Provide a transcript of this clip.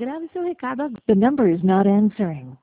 Grave seu recado. The number is not answering.